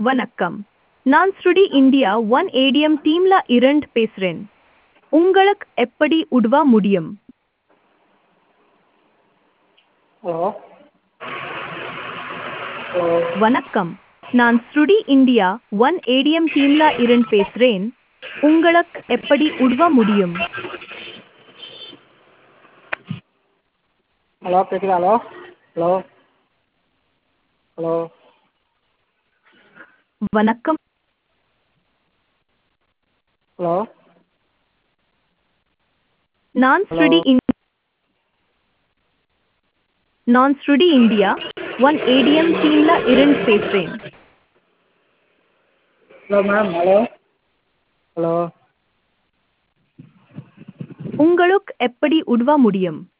வணக்கம். நான் ஸ்ருடி India one ATM டீம்ல இருந்து பேசுறேன். உங்களுக்கு எப்படி உதவ முடியும்? ஹலோ ஹலோ வணக்கம். நான் ஸ்ருடி இந்தியா ஒன் ஏடிஎம் டீம்ல இருந்து பேசுறேன். உங்களுக்கு எப்படி உதவ முடியும்? ஹலோ கேட்குதா? ஹலோ ஹலோ ஹலோ வணக்கம். ஹலோ நான் hello Shruti India one ATM டீம்ல இருந்து பேசுறேன். ஹலோ மேம் ஹலோ ஹலோ உங்களுக்கு எப்படி உதவ முடியும்?